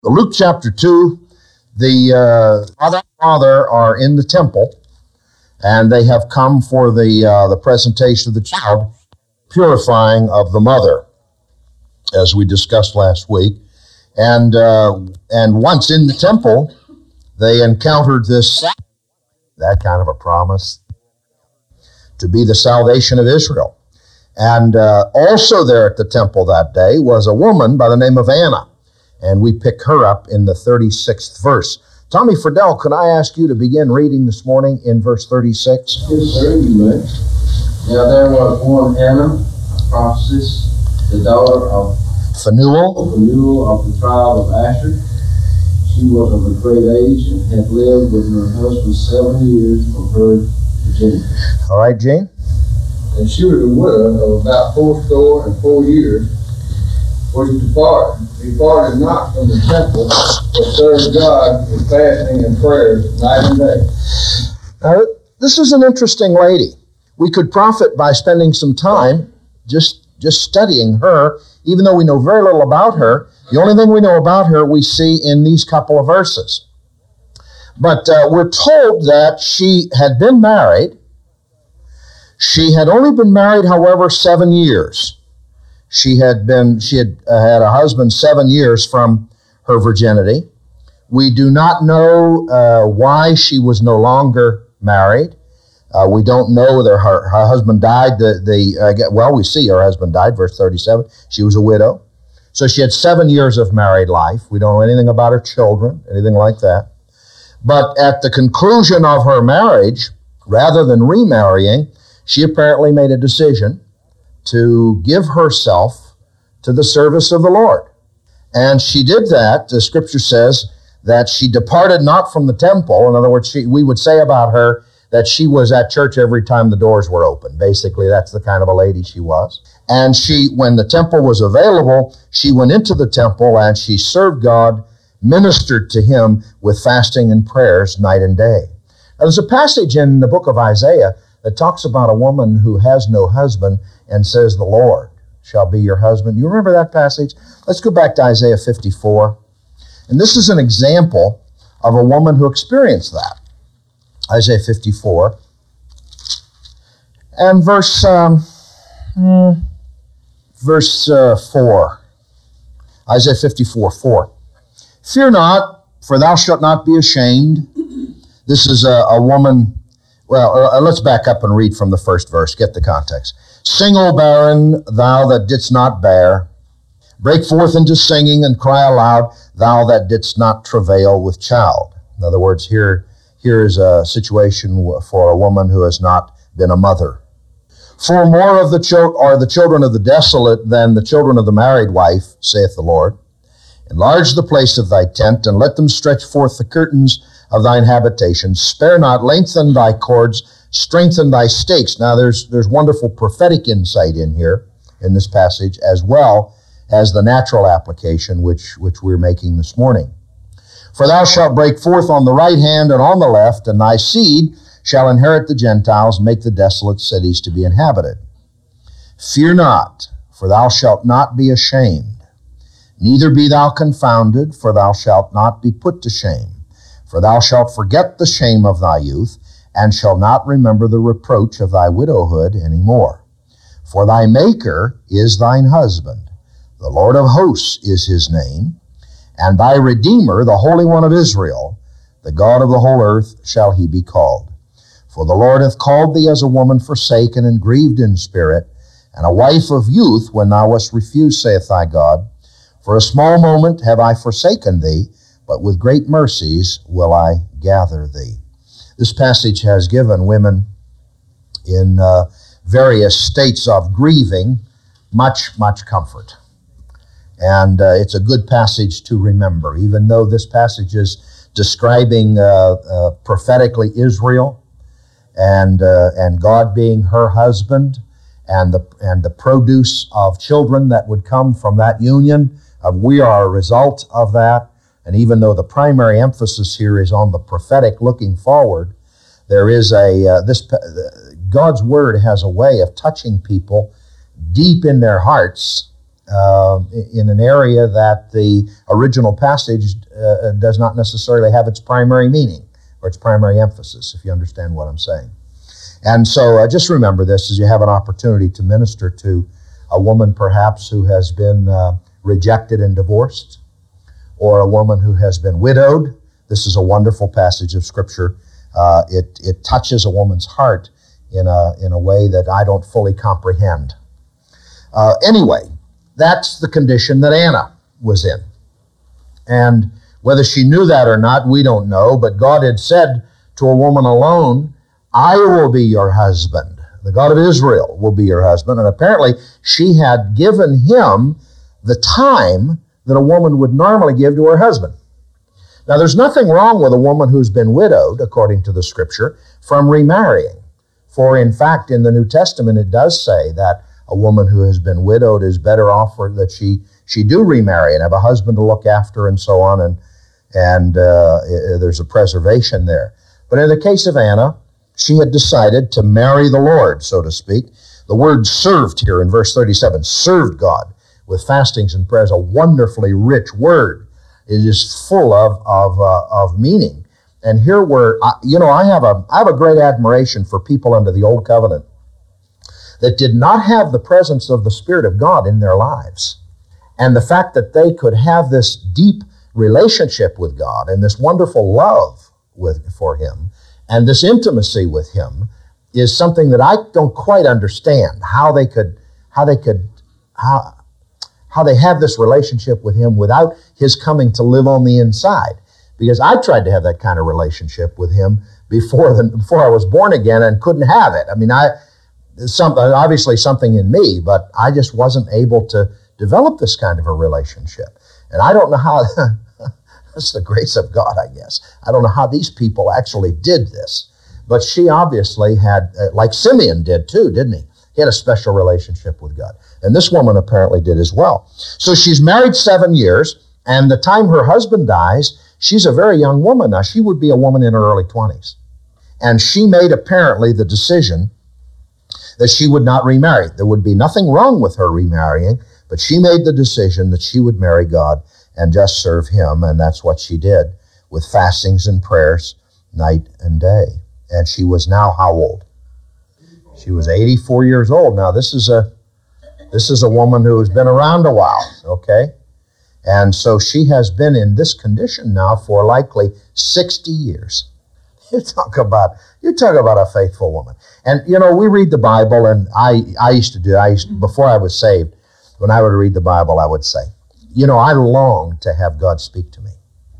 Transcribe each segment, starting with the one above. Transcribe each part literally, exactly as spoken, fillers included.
Luke chapter two, the uh, father and mother are in the temple, and they have come for the uh, the presentation of the child, purifying of the mother, as we discussed last week. And uh, and once in the temple, they encountered this, that kind of a promise, to be the salvation of Israel. And uh, also there at the temple that day was a woman by the name of Anna. And we pick her up in the thirty-sixth verse. Tommy Friedel, could I ask you to begin reading this morning in verse thirty-six? Yes, sir, you may. Now there was one Anna, a prophetess, the daughter of Phanuel, Phanuel of the tribe of Asher. She was of a great age and had lived with her husband seven years from her virginity. All right, Jane? And she was a widow of about fourscore and four years, for she departed, departed not from the temple, but served God with fasting and prayers night and day. Now, this is an interesting lady. We could profit by spending some time just, just studying her, even though we know very little about her. The only thing we know about her we see in these couple of verses. But uh, we're told that she had been married. She had only been married, however, seven years. She had been, she had uh, had a husband seven years from her virginity. We do not know uh, why she was no longer married. Uh, we don't know that her, her husband died. The, the uh, well, we see her husband died, verse thirty-seven. She was a widow. So she had seven years of married life. We don't know anything about her children, anything like that. But at the conclusion of her marriage, rather than remarrying, she apparently made a decision to give herself to the service of the Lord. And she did that. The scripture says that she departed not from the temple. In other words, she, we would say about her that she was at church every time the doors were open. Basically, that's the kind of a lady she was. And she, when the temple was available, she went into the temple and she served God, ministered to him with fasting and prayers night and day. Now, there's a passage in the book of Isaiah that talks about a woman who has no husband and says, the Lord shall be your husband. You remember that passage? Let's go back to Isaiah fifty-four. And this is an example of a woman who experienced that. Isaiah fifty-four. And verse, um, hmm, verse uh, four. Isaiah fifty-four, four. Fear not, for thou shalt not be ashamed. This is a, a woman. Well, uh, let's back up and read from the first verse. Get the context. Sing, O barren, thou that didst not bear. Break forth into singing and cry aloud, thou that didst not travail with child. In other words, here, here is a situation for a woman who has not been a mother. For more of the chil- are the children of the desolate than the children of the married wife, saith the Lord. Enlarge the place of thy tent, and let them stretch forth the curtains of thine habitation. Spare not, lengthen thy cords, strengthen thy stakes. Now there's there's wonderful prophetic insight in here, in this passage, as well as the natural application which, which we're making this morning. For thou shalt break forth on the right hand and on the left, and thy seed shall inherit the Gentiles, make the desolate cities to be inhabited. Fear not, for thou shalt not be ashamed. Neither be thou confounded, for thou shalt not be put to shame. For thou shalt forget the shame of thy youth, and shalt not remember the reproach of thy widowhood any more. For thy Maker is thine husband, the Lord of hosts is his name, and thy Redeemer, the Holy One of Israel, the God of the whole earth, shall he be called. For the Lord hath called thee as a woman forsaken and grieved in spirit, and a wife of youth when thou wast refused, saith thy God. For a small moment have I forsaken thee, but with great mercies will I gather thee. This passage has given women in uh, various states of grieving much, much comfort. And uh, it's a good passage to remember, even though this passage is describing uh, uh, prophetically Israel and uh, and God being her husband and the and the produce of children that would come from that union. Uh, we are a result of that. And even though the primary emphasis here is on the prophetic looking forward, there is a, uh, this, uh, God's Word has a way of touching people deep in their hearts uh, in an area that the original passage uh, does not necessarily have its primary meaning or its primary emphasis, if you understand what I'm saying. And so uh, just remember this as you have an opportunity to minister to a woman perhaps who has been uh, rejected and divorced, or a woman who has been widowed. This is a wonderful passage of Scripture. Uh, it, it touches a woman's heart in a, in a way that I don't fully comprehend. Uh, anyway, that's the condition that Anna was in. And whether she knew that or not, we don't know, but God had said to a woman alone, I will be your husband. The God of Israel will be your husband. And apparently she had given him the time that a woman would normally give to her husband. Now, there's nothing wrong with a woman who's been widowed, according to the Scripture, from remarrying. For in fact, in the New Testament, it does say that a woman who has been widowed is better off for that she she do remarry and have a husband to look after and so on, and and uh, there's a preservation there. But in the case of Anna, she had decided to marry the Lord, so to speak. The word served here in verse thirty-seven, served God with fastings and prayers, a wonderfully rich word. It is full of of uh, of meaning. And here we're, you know, I have a I have a great admiration for people under the Old Covenant that did not have the presence of the Spirit of God in their lives. And the fact that they could have this deep relationship with God and this wonderful love with for Him and this intimacy with Him is something that I don't quite understand, how they could, how they could, how, how they have this relationship with Him without His coming to live on the inside. Because I tried to have that kind of relationship with Him before the, before I was born again and couldn't have it. I mean, I some obviously something in me, but I just wasn't able to develop this kind of a relationship. And I don't know how, that's the grace of God, I guess. I don't know how these people actually did this. But she obviously had, like Simeon did too, didn't he? He had a special relationship with God. And this woman apparently did as well. So she's married seven years, and the time her husband dies, she's a very young woman. Now, she would be a woman in her early twenties. And she made apparently the decision that she would not remarry. There would be nothing wrong with her remarrying, but she made the decision that she would marry God and just serve Him, and that's what she did with fastings and prayers night and day. And she was now how old? She was eighty-four years old. Now, this is a this is a woman who has been around a while, okay? And so she has been in this condition now for likely sixty years. You talk about you talk about a faithful woman. And you know, we read the Bible, and I I used to do I used to, before I was saved, when I would read the Bible, I would say, you know, I long to have God speak to me.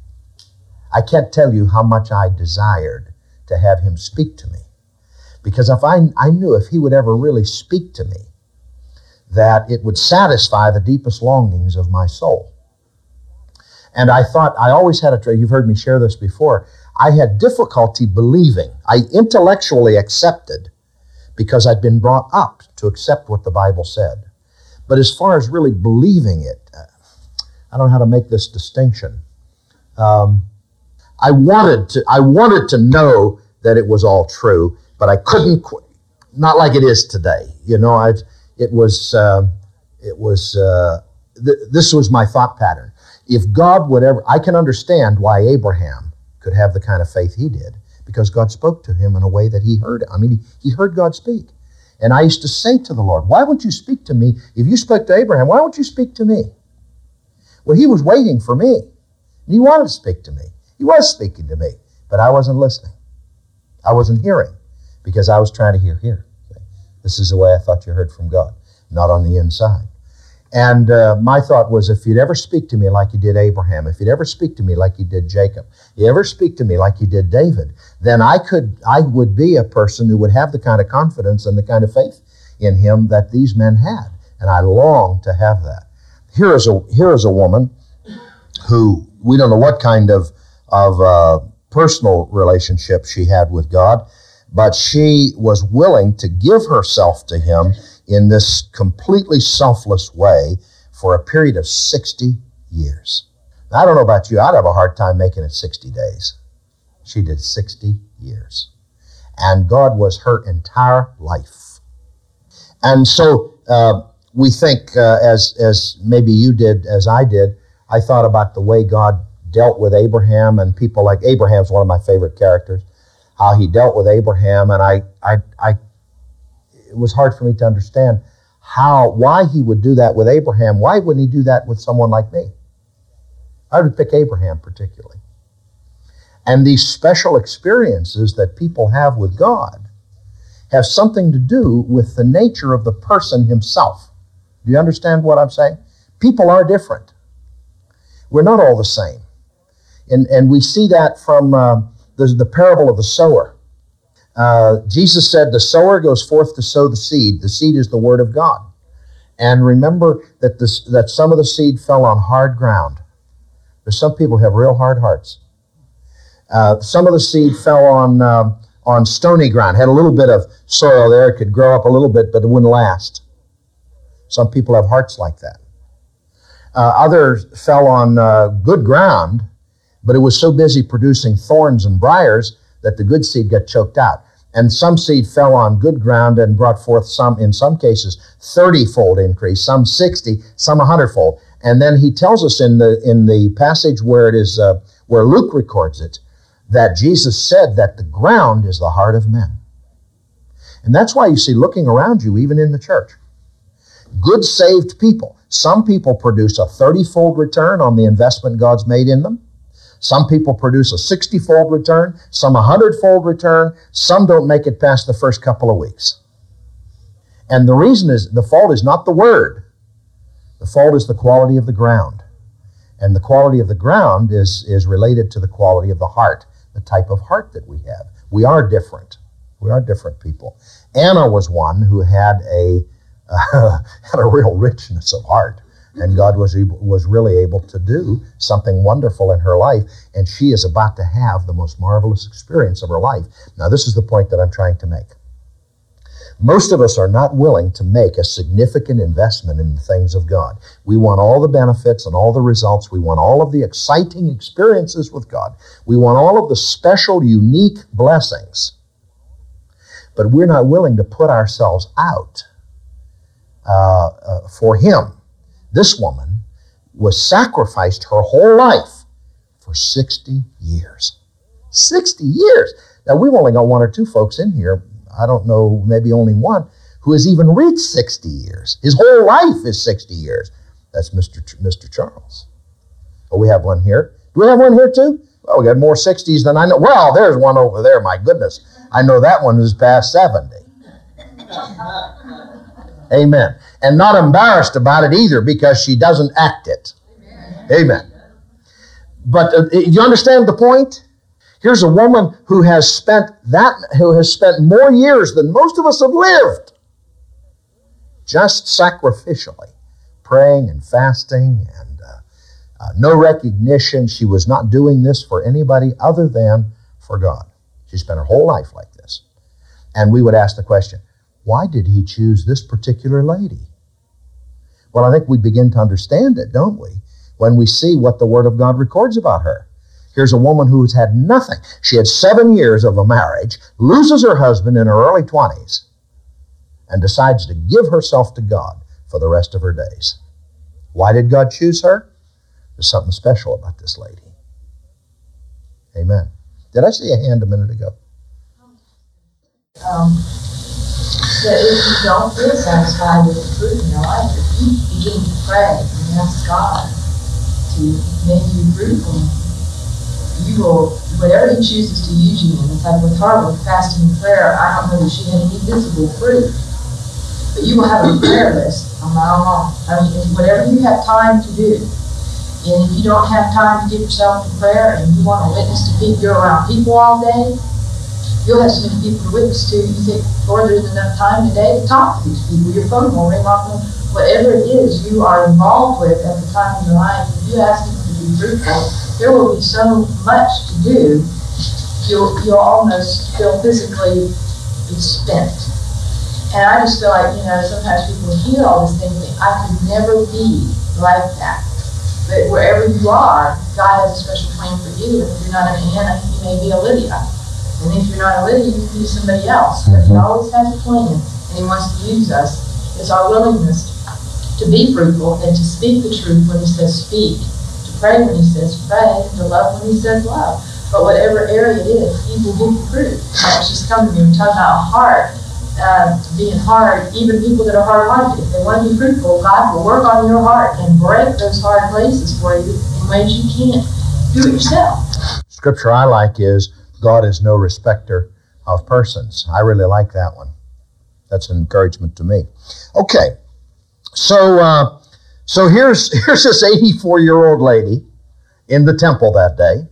I can't tell you how much I desired to have Him speak to me, because if I I knew if He would ever really speak to me, that it would satisfy the deepest longings of my soul. And I thought, I always had a, you've heard me share this before, I had difficulty believing. I intellectually accepted because I'd been brought up to accept what the Bible said. But as far as really believing it, I don't know how to make this distinction. Um, I wanted to, I wanted to know that it was all true, but I couldn't, not like it is today. You know, I, it was, uh, it was, uh, th- this was my thought pattern. If God would ever, I can understand why Abraham could have the kind of faith he did, because God spoke to him in a way that he heard. I mean, he, he heard God speak. And I used to say to the Lord, why won't you speak to me? If you spoke to Abraham, why won't you speak to me? Well, he was waiting for me. And he wanted to speak to me. He was speaking to me, but I wasn't listening. I wasn't hearing, because I was trying to hear here. This is the way I thought you heard from God, not on the inside. And uh, my thought was, if you'd ever speak to me like you did Abraham, if you'd ever speak to me like you did Jacob, you ever speak to me like you did David, then I could, I would be a person who would have the kind of confidence and the kind of faith in Him that these men had. And I long to have that. Here is a here is a woman who, we don't know what kind of of uh, personal relationship she had with God, but she was willing to give herself to Him in this completely selfless way for a period of sixty years. Now, I don't know about you, I'd have a hard time making it sixty days. She did sixty years. And God was her entire life. And so uh, we think, uh, as as maybe you did, as I did, I thought about the way God dealt with Abraham and people like Abraham's one of my favorite characters, how he dealt with Abraham, and I, I, I, it was hard for me to understand how, why he would do that with Abraham. Why wouldn't he do that with someone like me? I would pick Abraham particularly. And these special experiences that people have with God have something to do with the nature of the person himself. Do you understand what I'm saying? People are different. We're not all the same. And, and we see that from uh, the, the parable of the sower. Uh, Jesus said the sower goes forth to sow the seed. The seed is the word of God. And remember that, this, that some of the seed fell on hard ground. There's some people who have real hard hearts. Uh, some of the seed fell on, um, on stony ground, had a little bit of soil there. It could grow up a little bit, but it wouldn't last. Some people have hearts like that. Uh, others fell on uh, good ground, but it was so busy producing thorns and briars that the good seed got choked out. And some seed fell on good ground and brought forth some, in some cases, thirty-fold increase, some sixty, some one hundred-fold. And then he tells us in the in the passage where it is uh, where Luke records it, that Jesus said that the ground is the heart of men. And that's why you see, looking around you, even in the church, good saved people. Some people produce a thirty-fold return on the investment God's made in them. Some people produce a sixty-fold return, some a one hundred-fold return. Some don't make it past the first couple of weeks. And the reason is, the fault is not the word. The fault is the quality of the ground. And the quality of the ground is, is related to the quality of the heart, the type of heart that we have. We are different. We are different people. Anna was one who had a, uh, had a real richness of heart. And God was able, was really able to do something wonderful in her life. And she is about to have the most marvelous experience of her life. Now, this is the point that I'm trying to make. Most of us are not willing to make a significant investment in the things of God. We want all the benefits and all the results. We want all of the exciting experiences with God. We want all of the special, unique blessings. But we're not willing to put ourselves out uh, uh, for Him. This woman was sacrificed her whole life for sixty years. sixty years. Now, we've only got one or two folks in here, I don't know, maybe only one, who has even reached sixty years. His whole life is sixty years. That's Mister Ch- Mister Charles. Oh, we have one here. Do we have one here too? Well, we got more sixties than I know. Well, there's one over there, my goodness. I know that one is past seventy. Amen. And not embarrassed about it either, because she doesn't act it. Amen. But uh, you understand the point? Here's a woman who has spent that, who has spent more years than most of us have lived, just sacrificially, praying and fasting, and uh, uh, no recognition. She was not doing this for anybody other than for God. She spent her whole life like this. And we would ask the question, why did he choose this particular lady? Well, I think we begin to understand it, don't we, when we see what the Word of God records about her. Here's a woman who has had nothing. She had seven years of a marriage, loses her husband in her early twenties, and decides to give herself to God for the rest of her days. Why did God choose her? There's something special about this lady. Amen. Did I see a hand a minute ago? Um, that if you don't feel satisfied with the fruit in your life, if you begin to pray and ask God to make you fruitful, you will, whatever He chooses to use you in. It's like with her, with fasting and prayer, I don't know that she had any visible fruit, but you will have a prayer list from now on. I mean, whatever you have time to do, and if you don't have time to give yourself to prayer and you want to witness to people, you're around people all day, you'll have so many people to witness to, you think, Lord, there's enough time today to talk to these people. Your phone will ring off them. Whatever it is you are involved with at the time of your life, if you ask people to be fruitful, there will be so much to do, you'll, you'll almost feel physically spent. And I just feel like, you know, sometimes people hear all these things and think, I could never be like that. But wherever you are, God has a special plan for you. And if you're not an Anna, you may be a Lydia. And if you're not a Lydia, you can be somebody else. But He always has a plan, and He wants to use us. It's our willingness to be fruitful and to speak the truth when he says speak, to pray when he says pray, to love when he says love. But whatever area it is, he will give you fruit. That's just coming to me. We're talking about heart, uh, being hard, even people that are hard-hearted. If they want to be fruitful, God will work on your heart and break those hard places for you in ways you can't do it yourself. Scripture I like is, God is no respecter of persons. I really like that one. That's an encouragement to me. Okay, so uh, so here's here's this eighty-four-year-old lady in the temple that day.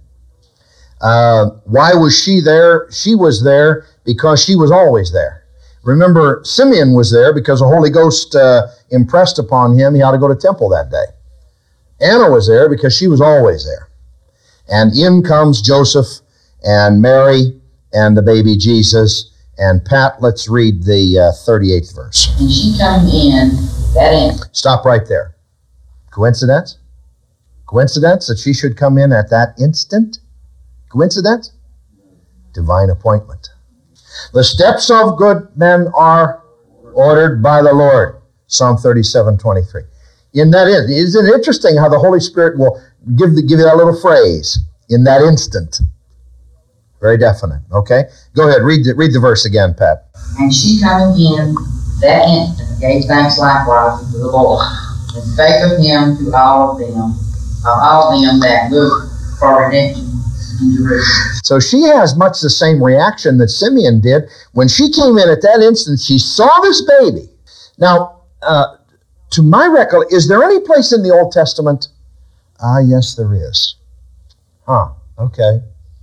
Uh, why was she there? She was there because she was always there. Remember, Simeon was there because the Holy Ghost uh, impressed upon him he ought to go to temple that day. Anna was there because she was always there. And in comes Joseph and Mary and the baby Jesus. And Pat, let's read the uh, thirty-eighth verse. And she come in that instant. Stop right there. Coincidence? Coincidence that she should come in at that instant? Coincidence? Divine appointment. The steps of good men are ordered by the Lord. Psalm thirty-seven twenty-three. In that, isn't it interesting how the Holy Spirit will give, the, give you that little phrase, in that instant? Very definite, okay? Go ahead, read the, read the verse again, Pat. And she coming in that instant gave thanks likewise unto the Lord, and spake of him to all of them, of all them that look for redemption in Jerusalem. So she has much the same reaction that Simeon did. When she came in at that instant, she saw this baby. Now, uh, to my recollection, is there any place in the Old Testament? Ah, yes, there is. Huh, okay.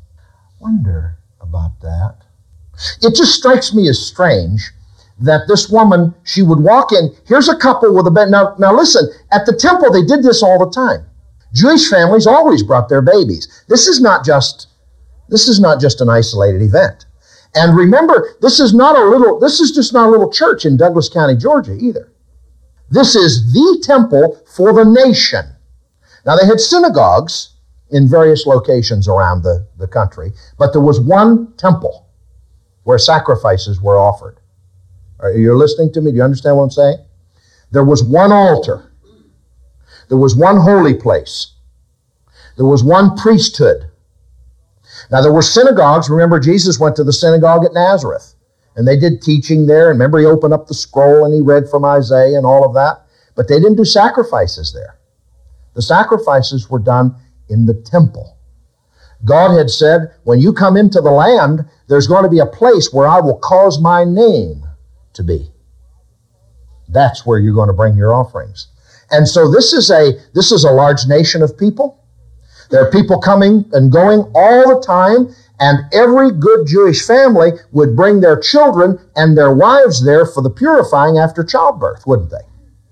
Wonder about that. It just strikes me as strange that this woman, she would walk in, here's a couple with a bed. Now, now listen, at the temple, they did this all the time. Jewish families always brought their babies. This is not just, this is not just an isolated event. And remember, this is not a little, this is just not a little church in Douglas County, Georgia either. This is the temple for the nation. Now, they had synagogues in various locations around the, the country, but there was one temple where sacrifices were offered. Are you listening to me? Do you understand what I'm saying? There was one altar. There was one holy place. There was one priesthood. Now, there were synagogues. Remember, Jesus went to the synagogue at Nazareth, and they did teaching there. And remember, he opened up the scroll and he read from Isaiah and all of that. But they didn't do sacrifices there. The sacrifices were done in the temple. God had said, when you come into the land, there's going to be a place where I will cause my name to be. That's where you're going to bring your offerings. And so this is a this is a large nation of people. There are people coming and going all the time, and every good Jewish family would bring their children and their wives there for the purifying after childbirth, wouldn't they?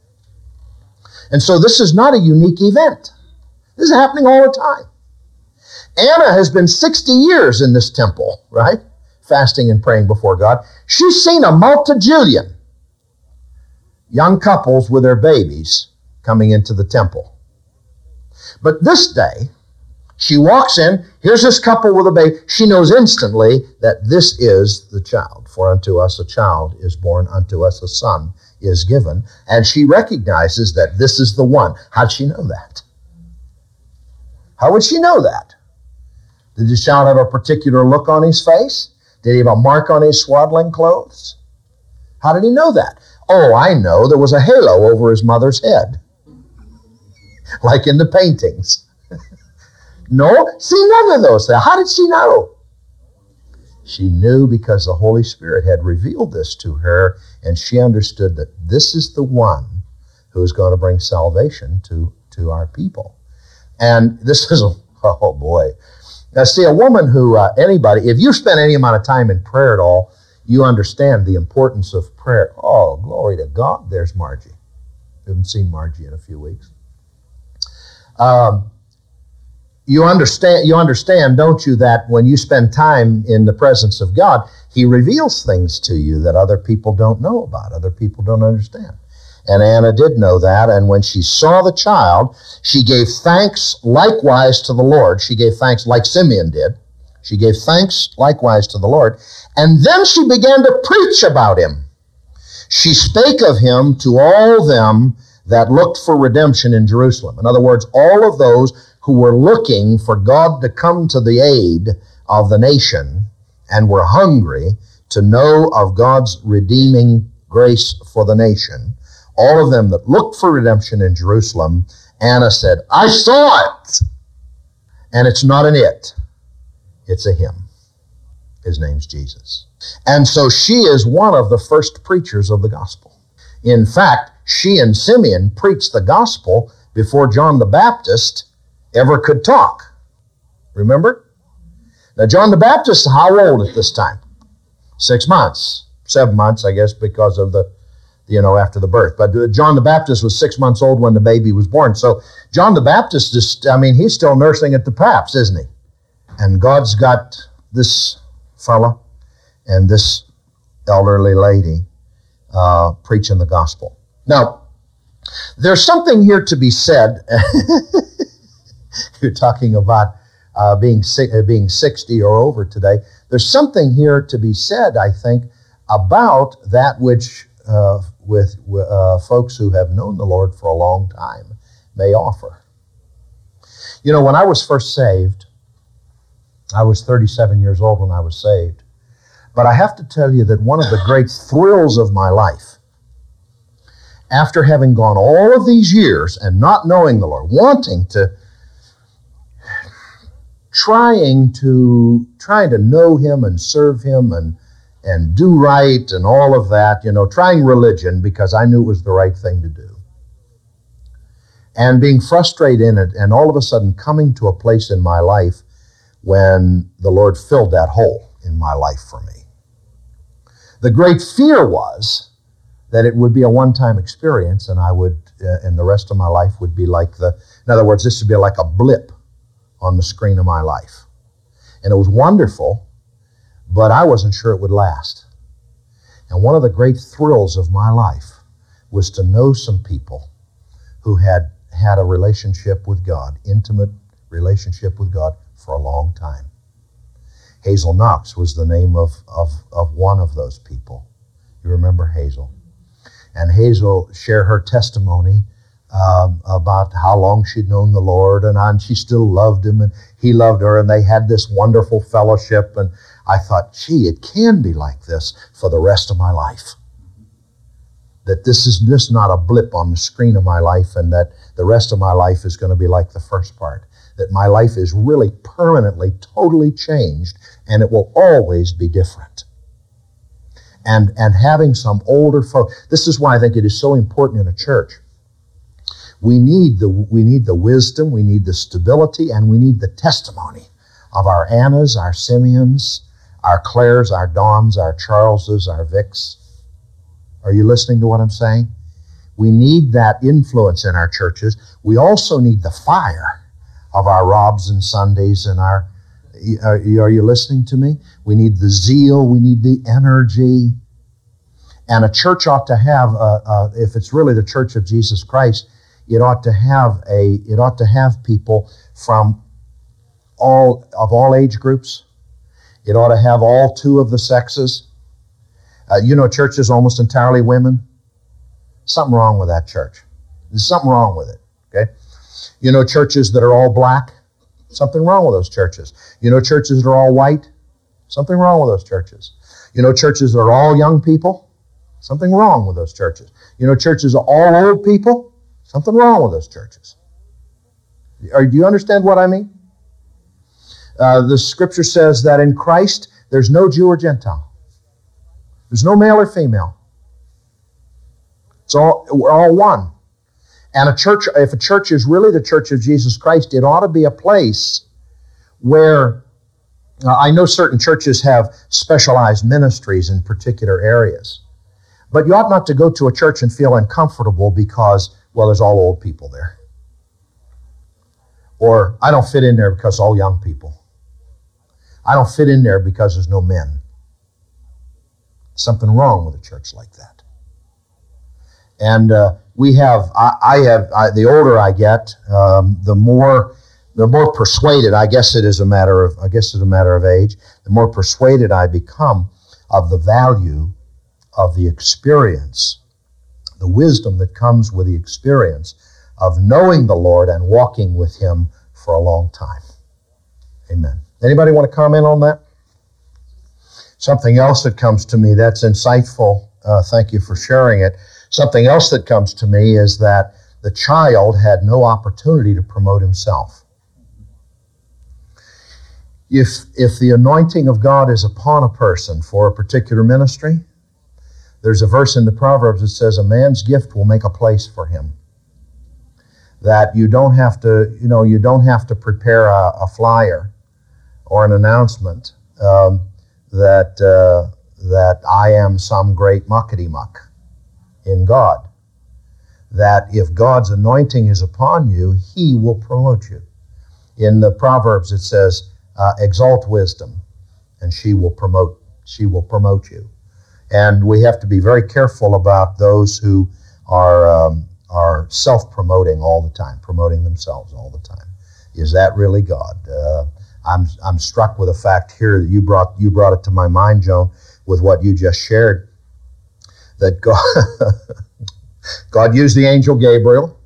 And so this is not a unique event. This is happening all the time. Anna has been sixty years in this temple, right? Fasting and praying before God. She's seen a multijillion young couples with their babies coming into the temple. But this day, she walks in, here's this couple with a baby. She knows instantly that this is the child. For unto us a child is born, unto us a son is given. And she recognizes that this is the one. How'd she know that? How would she know that? Did the child have a particular look on his face? Did he have a mark on his swaddling clothes? How did he know that? Oh, I know, there was a halo over his mother's head, like in the paintings. No, see, none of those things. How did she know? She knew because the Holy Spirit had revealed this to her, and she understood that this is the one who is going to bring salvation to, to our people. And this is, a, oh boy. Now see, a woman who, uh, anybody, if you spend any amount of time in prayer at all, you understand the importance of prayer. Oh, glory to God. There's Margie. We haven't seen Margie in a few weeks. Um, you understand, you understand, don't you, that when you spend time in the presence of God, He reveals things to you that other people don't know about, other people don't understand. And Anna did know that, and when she saw the child, she gave thanks likewise to the Lord. She gave thanks like Simeon did. She gave thanks likewise to the Lord. And then she began to preach about him. She spake of him to all them that looked for redemption in Jerusalem. In other words, all of those who were looking for God to come to the aid of the nation and were hungry to know of God's redeeming grace for the nation, all of them that looked for redemption in Jerusalem, Anna said, I saw it. And it's not an it, it's a him. His name's Jesus. And so she is one of the first preachers of the gospel. In fact, she and Simeon preached the gospel before John the Baptist ever could talk. Remember? Now, John the Baptist, how old at this time? Six months. Seven months, I guess, because of the, you know, after the birth. But John the Baptist was six months old when the baby was born. So John the Baptist is, I mean, he's still nursing at the paps, isn't he? And God's got this fella and this elderly lady uh, preaching the gospel. Now, there's something here to be said. You're talking about uh, being uh, being sixty or over today. There's something here to be said, I think, about that which uh, with uh, folks who have known the Lord for a long time may offer. You know, when I was first saved, I was thirty-seven years old when I was saved. But I have to tell you that one of the great thrills of my life, after having gone all of these years and not knowing the Lord, wanting to, trying to, trying to know Him and serve Him and, and do right and all of that, you know, trying religion because I knew it was the right thing to do. And being frustrated in it, and all of a sudden coming to a place in my life when the Lord filled that hole in my life for me. The great fear was that it would be a one-time experience, and I would, uh, and the rest of my life would be like the, in other words, this would be like a blip on the screen of my life. And it was wonderful, but I wasn't sure it would last. And one of the great thrills of my life was to know some people who had had a relationship with God, intimate relationship with God for a long time. Hazel Knox was the name of, of, of one of those people. You remember Hazel? And Hazel shared her testimony um, about how long she'd known the Lord, and, and she still loved Him, and He loved her, and they had this wonderful fellowship. And I thought, gee, it can be like this for the rest of my life. That this is just not a blip on the screen of my life, and that the rest of my life is going to be like the first part. That my life is really permanently, totally changed, and it will always be different. And, and having some older folk, this is why I think it is so important in a church. We need the, we need the wisdom, we need the stability, and we need the testimony of our Annas, our Simeons, our Claires, our Dawns, our Charleses, our Vicks. Are you listening to what I'm saying? We need that influence in our churches. We also need the fire of our Robs and Sundays and our, are, are you listening to me? We need the zeal, we need the energy. And a church ought to have, a, a, if it's really the Church of Jesus Christ, it ought to have a, it ought to have people from all, of all age groups. It ought to have all two of the sexes. Uh, you know, church is almost entirely women. Something wrong with that church. There's something wrong with it, okay? You know, churches that are all black, something wrong with those churches. You know, churches that are all white, something wrong with those churches. You know, churches that are all young people, something wrong with those churches. You know, churches that are all old people, something wrong with those churches. Are, do you understand what I mean? Uh, the scripture says that in Christ, there's no Jew or Gentile. There's no male or female. It's all, we're all one. And a church, if a church is really the Church of Jesus Christ, it ought to be a place where, uh, I know certain churches have specialized ministries in particular areas, but you ought not to go to a church and feel uncomfortable because, well, there's all old people there. Or, I don't fit in there because all young people. I don't fit in there because there's no men. Something wrong with a church like that. And uh, we have, I, I have, I, the older I get, um, the more, the more persuaded, I guess it is a matter of, I guess it's a matter of age, the more persuaded I become of the value of the experience the wisdom that comes with the experience of knowing the Lord and walking with Him for a long time. Amen. Anybody want to comment on that? Something else that comes to me that's insightful, uh, thank you for sharing it. Something else that comes to me is that the child had no opportunity to promote himself. If, if the anointing of God is upon a person for a particular ministry, there's a verse in the Proverbs that says a man's gift will make a place for him. That you don't have to, you know, you don't have to prepare a, a flyer or an announcement um, that uh, that I am some great muckety muck in God. That if God's anointing is upon you, He will promote you. In the Proverbs it says, uh, exalt wisdom, and she will promote, she will promote you. And we have to be very careful about those who are um, are self-promoting all the time, promoting themselves all the time. Is that really God? Uh, I'm I'm struck with the fact here that you brought you brought it to my mind, Joan, with what you just shared, that God God used the angel Gabriel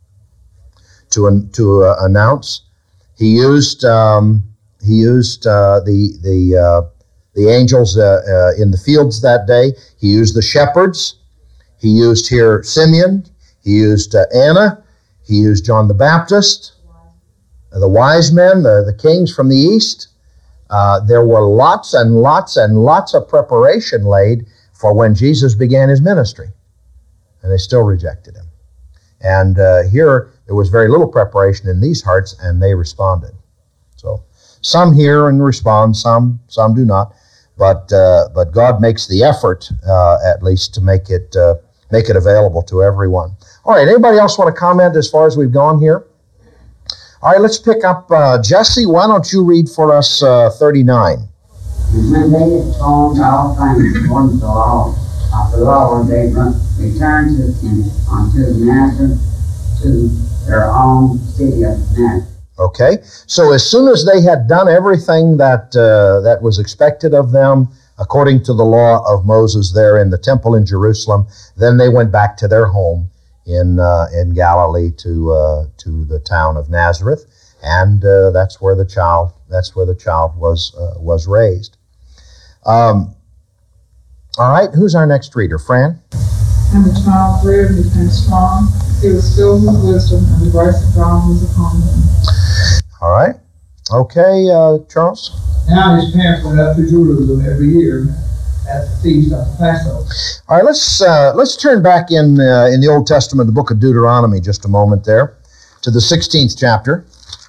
to to uh, announce. He used um, he used uh, the the uh, the angels uh, uh, in the fields that day. He used the shepherds. He used here Simeon. He used uh, Anna. He used John the Baptist, uh, the wise men, the, the kings from the east. Uh, there were lots and lots and lots of preparation laid for when Jesus began His ministry. And they still rejected Him. And uh, here, there was very little preparation in these hearts, and they responded. So some hear and respond, some some do not. But uh, but God makes the effort, uh, at least, to make it uh, make it available to everyone. All right, anybody else want to comment as far as we've gone here? All right, let's pick up uh, Jesse. Why don't you read for us uh, thirty-nine? And when they had formed all things according to the law of the Lord, they returned to him unto Nazareth, to their own city of Nazareth. Okay, so as soon as they had done everything that uh, that was expected of them, according to the law of Moses there in the temple in Jerusalem, then they went back to their home in uh, in Galilee to uh, to the town of Nazareth, and uh, that's where the child that's where the child was uh, was raised. Um, all right, who's our next reader, Fran? And the child grew and became strong. He was filled with wisdom, and the grace of God was upon him. All right. Okay, uh, Charles? Now his parents went up to Jerusalem every year at the feast of the Passover. All right, let's uh, let's turn back in uh, in the Old Testament, the book of Deuteronomy, just a moment there, to the sixteenth chapter.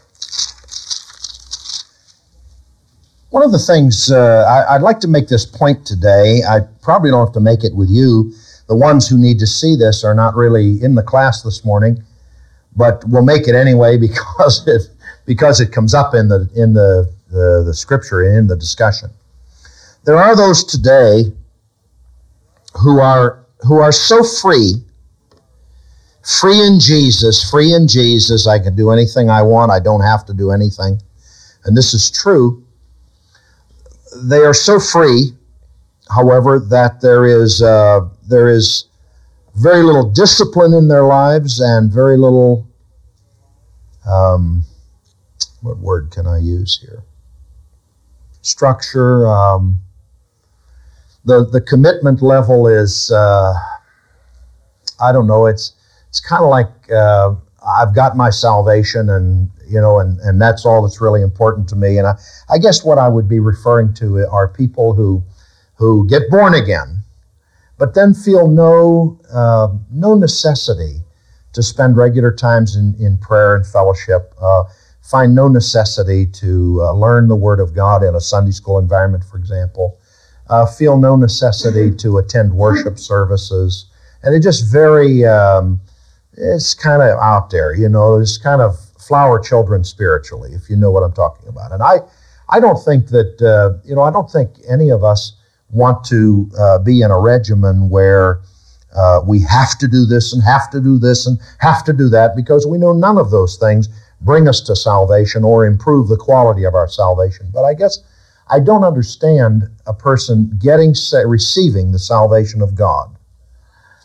One of the things, uh, I, I'd like to make this point today. I probably don't have to make it with you. The ones who need to see this are not really in the class this morning, but we'll make it anyway because it because it comes up in the in the, the, the scripture, in the discussion. There are those today who are who are so free, free in Jesus, free in Jesus, I can do anything I want, I don't have to do anything. And this is true. They are so free, however, that there is uh, there is very little discipline in their lives and very little, um, what word can I use here? Structure. Um, the the commitment level is, uh, I don't know. It's it's kind of like uh, I've got my salvation, and you know, and and that's all that's really important to me. And I, I guess what I would be referring to are people who who get born again, but then feel no uh, no necessity to spend regular times in, in prayer and fellowship, uh, find no necessity to uh, learn the Word of God in a Sunday school environment, for example, uh, feel no necessity to attend worship services, and it's just very, um, it's kind of out there, you know, it's kind of flower children spiritually, if you know what I'm talking about. And I, I don't think that, uh, you know, I don't think any of us want to uh, be in a regimen where uh, we have to do this and have to do this and have to do that, because we know none of those things bring us to salvation or improve the quality of our salvation. But I guess I don't understand a person getting, receiving the salvation of God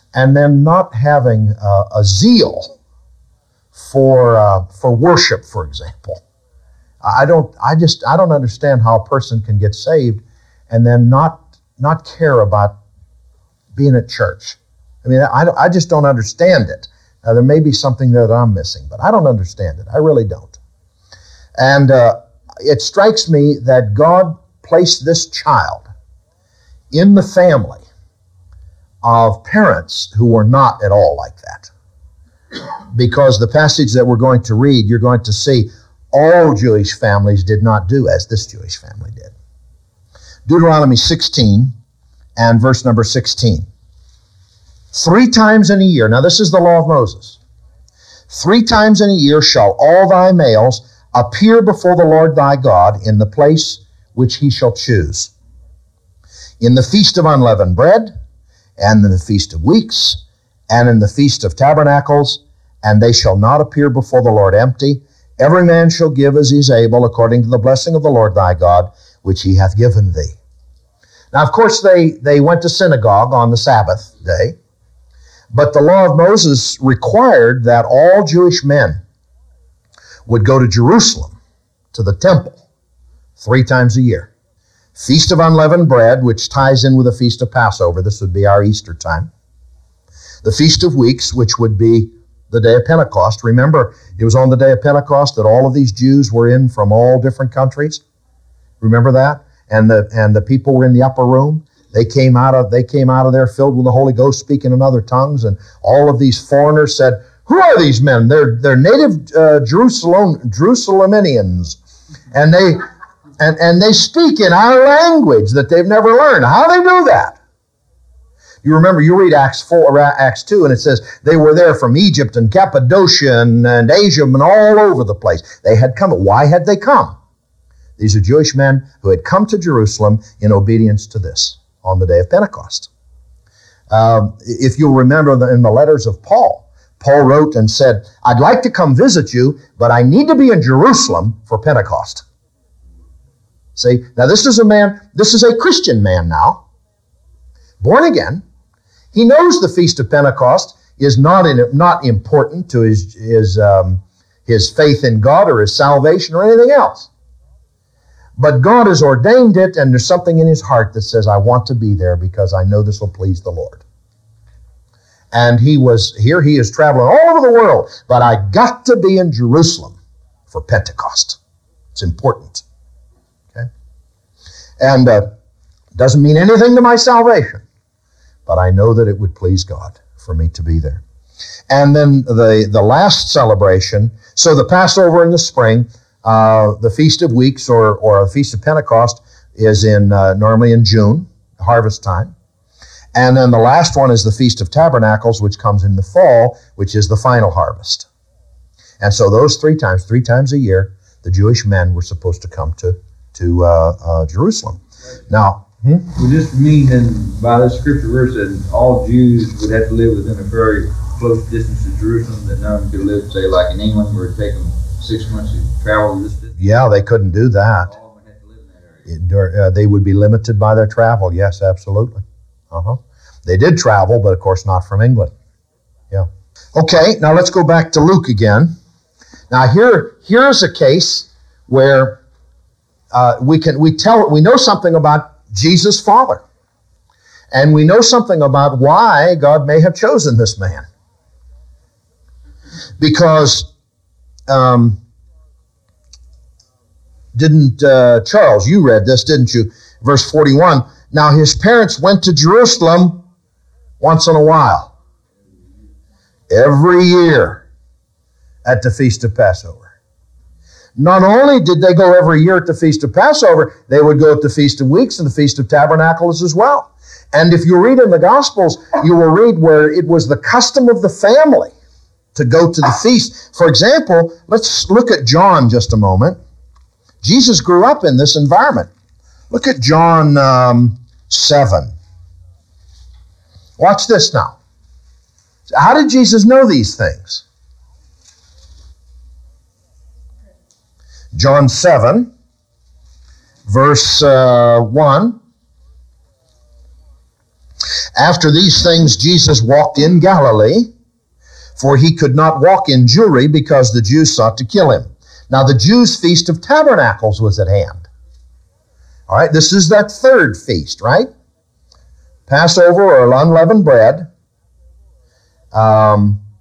and then not having uh, a zeal for uh, for worship, for example. I don't. I just. I don't understand how a person can get saved and then not not care about being at church. I mean, I, I just don't understand it. Now, there may be something there that I'm missing, but I don't understand it. I really don't. And uh, it strikes me that God placed this child in the family of parents who were not at all like that. Because the passage that we're going to read, you're going to see all Jewish families did not do as this Jewish family did. Deuteronomy sixteen and verse number sixteen. Three times in a year, now this is the law of Moses. Three times in a year shall all thy males appear before the Lord thy God in the place which he shall choose. In the feast of unleavened bread, and in the feast of weeks, and in the feast of tabernacles, and they shall not appear before the Lord empty. Every man shall give as he is able, according to the blessing of the Lord thy God, which he hath given thee. Now, of course, they, they went to synagogue on the Sabbath day, but the law of Moses required that all Jewish men would go to Jerusalem, to the temple, three times a year. Feast of unleavened bread, which ties in with the feast of Passover. This would be our Easter time. The Feast of Weeks, which would be the day of Pentecost. Remember, it was on the day of Pentecost that all of these Jews were in from all different countries. Remember that? And the and the people were in the upper room. They came out of they came out of there filled with the Holy Ghost, speaking in other tongues. And all of these foreigners said, "Who are these men? They're they're native uh, Jerusalem Jerusalemians, and they and and they speak in our language that they've never learned. How do they do that?" You remember, you read Acts four, or Acts two, and it says they were there from Egypt and Cappadocia and, and Asia and all over the place. They had come. Why had they come? These are Jewish men who had come to Jerusalem in obedience to this on the day of Pentecost. Um, if you'll remember the, in the letters of Paul, Paul wrote and said, "I'd like to come visit you, but I need to be in Jerusalem for Pentecost." See, now this is a man, this is a Christian man now, born again. He knows the Feast of Pentecost is not in, not important to his, his, um, his faith in God or his salvation or anything else. But God has ordained it, and there's something in his heart that says, "I want to be there because I know this will please the Lord." And he was, here he is traveling all over the world, but I got to be in Jerusalem for Pentecost. It's important. Okay? And uh, doesn't mean anything to my salvation, but I know that it would please God for me to be there. And then the, the last celebration, so the Passover in the spring, uh, the Feast of Weeks or, or the Feast of Pentecost is in uh, normally in June, harvest time. And then the last one is the Feast of Tabernacles, which comes in the fall, which is the final harvest. And so those three times, three times a year, the Jewish men were supposed to come to, to uh, uh, Jerusalem. Now, hmm? would this mean then, by this scripture verse, that all Jews would have to live within a very close distance to Jerusalem, that none of them could live, say, like in England, where it would take them six months to travel this distance? Yeah, they couldn't do that. All of them would have to live in that area. It, uh, they would be limited by their travel. Yes, absolutely. Uh-huh. They did travel, but of course not from England. Yeah. Okay, now let's go back to Luke again. Now here, here's a case where uh, we can we tell we know something about Jesus' father, and we know something about why God may have chosen this man. Because um, didn't uh, Charles? You read this, didn't you? Verse forty-one. Now his parents went to Jerusalem once in a while, every year at the Feast of Passover. Not only did they go every year at the Feast of Passover, they would go at the Feast of Weeks and the Feast of Tabernacles as well. And if you read in the Gospels, you will read where it was the custom of the family to go to the feast. For example, let's look at John just a moment. Jesus grew up in this environment. Look at John um, seven. Watch this now. How did Jesus know these things? John seven, verse uh, one. After these things, Jesus walked in Galilee, for he could not walk in Jewry because the Jews sought to kill him. Now the Jews' Feast of Tabernacles was at hand. All right, this is that third feast, right? Passover or unleavened bread. Um,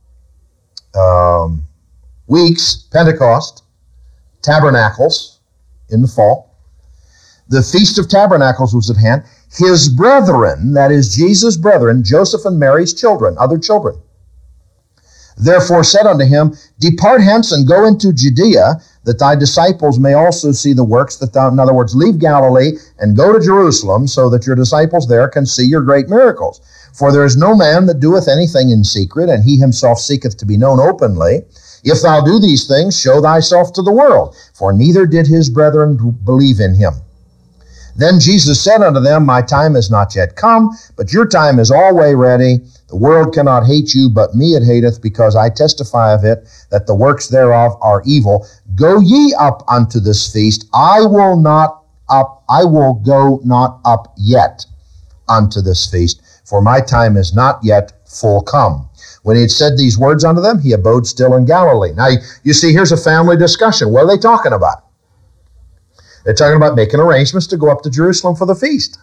um, weeks, Pentecost, Tabernacles in the fall. The Feast of Tabernacles was at hand. His brethren, that is Jesus' brethren, Joseph and Mary's children, other children, therefore said unto him, Depart hence and go into Judea, that thy disciples may also see the works that thou, in other words, leave Galilee and go to Jerusalem, so that your disciples there can see your great miracles. For there is no man that doeth anything in secret, and he himself seeketh to be known openly. If thou do these things, show thyself to the world, for neither did his brethren believe in him. Then Jesus said unto them, My time is not yet come, but your time is always ready. The world cannot hate you, but me it hateth, because I testify of it, that the works thereof are evil. Go ye up unto this feast. I will not up, I will go not up yet unto this feast, for my time is not yet full come. When he had said these words unto them, he abode still in Galilee. Now, you see, here's a family discussion. What are they talking about? They're talking about making arrangements to go up to Jerusalem for the feast.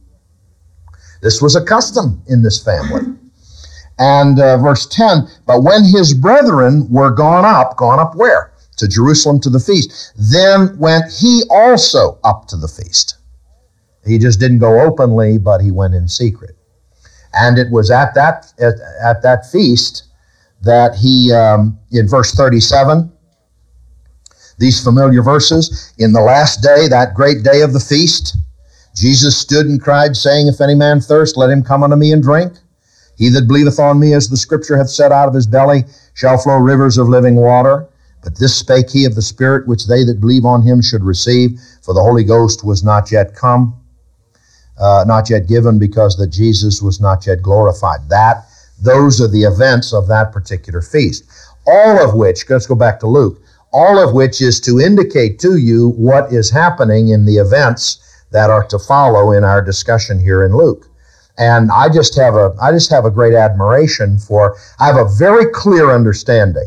This was a custom in this family. And uh, verse ten, but when his brethren were gone up, gone up where? To Jerusalem to the feast. Then went he also up to the feast. He just didn't go openly, but he went in secret. And it was at that at, at that feast that he, um, in verse thirty-seven, these familiar verses, in the last day, that great day of the feast, Jesus stood and cried, saying, If any man thirst, let him come unto me and drink. He that believeth on me, as the scripture hath said, out of his belly shall flow rivers of living water. But this spake he of the Spirit, which they that believe on him should receive, for the Holy Ghost was not yet come, uh, not yet given, because that Jesus was not yet glorified. That, those are the events of that particular feast. All of which, let's go back to Luke, all of which is to indicate to you what is happening in the events that are to follow in our discussion here in Luke. And I just have a, I just have a great admiration for, I have a very clear understanding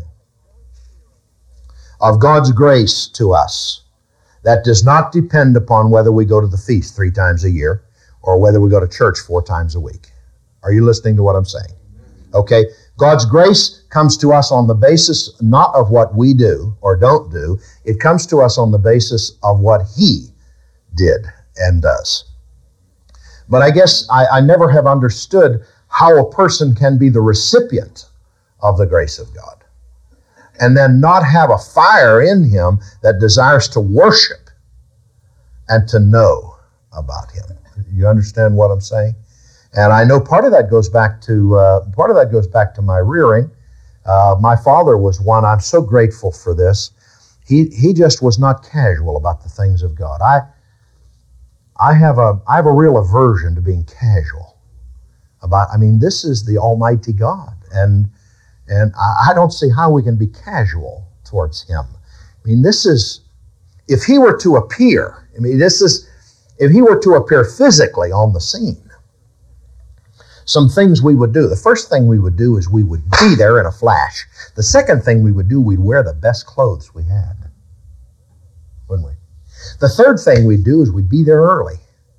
of God's grace to us that does not depend upon whether we go to the feast three times a year or whether we go to church four times a week. Are you listening to what I'm saying? Okay. God's grace comes to us on the basis not of what we do or don't do. It comes to us on the basis of what He did and does. But I guess I, I never have understood how a person can be the recipient of the grace of God and then not have a fire in him that desires to worship and to know about Him. You understand what I'm saying? And I know part of that goes back to uh, part of that goes back to my rearing. Uh, my father was one. I'm so grateful for this. He he just was not casual about the things of God. I I have a I have a real aversion to being casual about. I mean, this is the Almighty God, and and I, I don't see how we can be casual towards Him. I mean, this is if He were to appear. I mean, this is if He were to appear physically on the scene. Some things we would do. The first thing we would do is we would be there in a flash. The second thing we would do, we'd wear the best clothes we had, wouldn't we? The third thing we'd do is we'd be there early.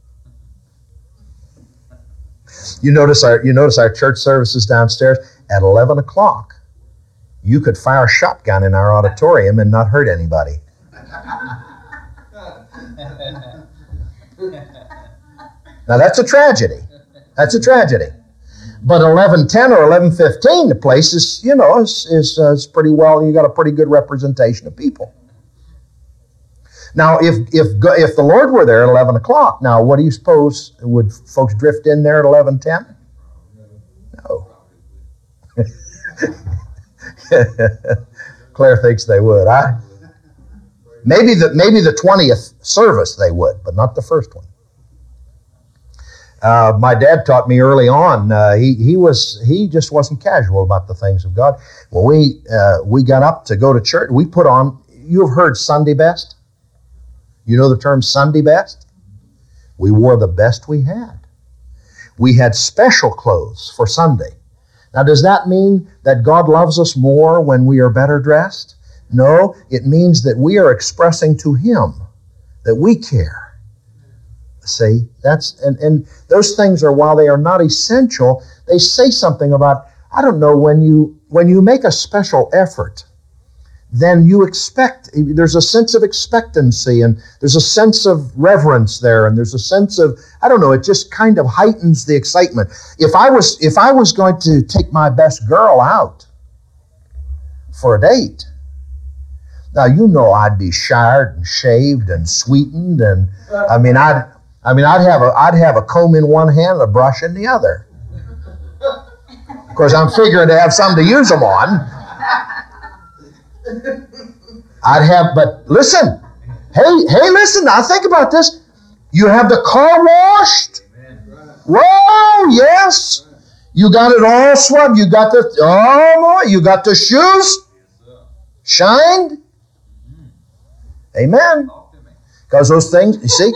You notice our you notice our church services downstairs at eleven o'clock. You could fire a shotgun in our auditorium and not hurt anybody. Now that's a tragedy. That's a tragedy. But eleven ten or eleven fifteen, the place is, you know, is, is, uh, is pretty well, you got a pretty good representation of people. Now, if if if the Lord were there at eleven o'clock, now what do you suppose? Would folks drift in there at eleven ten? No. Claire thinks they would. I, maybe the maybe the twentieth service they would, but not the first one. Uh, my dad taught me early on. Uh, he he was he just wasn't casual about the things of God. When we uh, we got up to go to church, we put on. You have heard Sunday best. You know the term Sunday best? We wore the best we had. we had special clothes for Sunday. Now, does that mean that God loves us more when we are better dressed? No, it means that we are expressing to Him that we care. See, that's, and, and those things are, while they are not essential, they say something about, I don't know, when you, when you make a special effort, then you expect, there's a sense of expectancy, and there's a sense of reverence there, and there's a sense of, I don't know, it just kind of heightens the excitement. If I was, if I was going to take my best girl out for a date, now you know I'd be showered and shaved and sweetened, and I mean I'd, I mean I'd have a, I'd have a comb in one hand and a brush in the other. Of course, I'm figuring to have something to use them on. I'd have, but listen, hey, hey, listen, now think about this. You have the car washed. Whoa, yes. You got it all swept. You got the, oh boy, you got the shoes shined. Amen. Because those things, you see,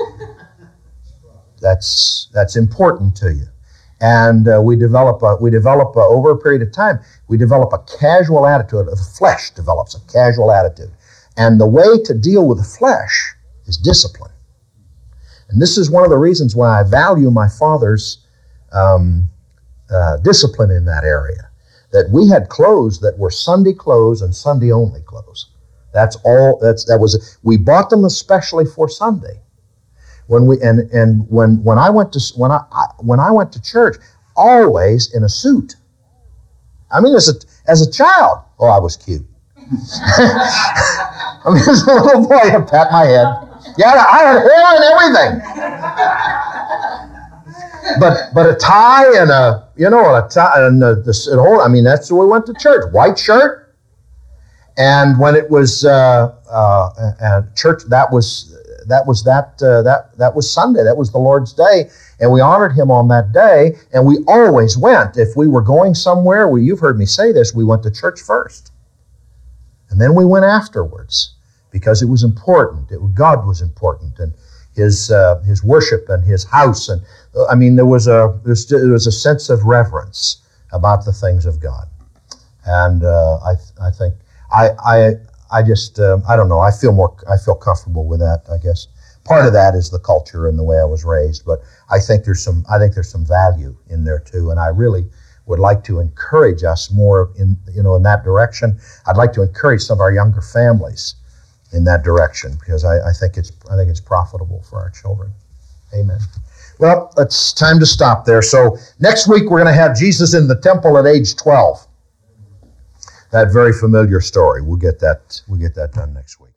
that's that's important to you. And uh, we develop, a, we develop a, over a period of time, we develop a casual attitude. The flesh develops a casual attitude. And the way to deal with the flesh is discipline. And this is one of the reasons why I value my father's um, uh, discipline in that area. That we had clothes that were Sunday clothes and Sunday only clothes. That's all, that's, that was, we bought them especially for Sunday. When we and and when when I went to when I, I when I went to church, always in a suit. I mean, as a as a child, oh, I was cute. I mean, as a little boy, I pat my head. Yeah, I had hair and everything. But but a tie and a you know a tie and the, the, the whole. I mean, that's where we went to church. White shirt, and when it was uh, uh, uh, church, that was. That was that uh, that that was Sunday. That was the Lord's Day, and we honored Him on that day. And we always went. If we were going somewhere, well, you've heard me say this. We went to church first, and then we went afterwards because it was important. It, God was important, and His uh, His worship and His house. And uh, I mean, there was a there's, there was a sense of reverence about the things of God, and uh, I I think I I. I just, um, I don't know, I feel more, I feel comfortable with that, I guess. Part of that is the culture and the way I was raised, but I think there's some, I think there's some value in there too, and I really would like to encourage us more in, you know, in that direction. I'd like to encourage some of our younger families in that direction, because I, I think it's, I think it's profitable for our children. Amen. Well, it's time to stop there. So next week we're going to have Jesus in the temple at age twelve. That very familiar story. We'll get that, we'll get that done next week.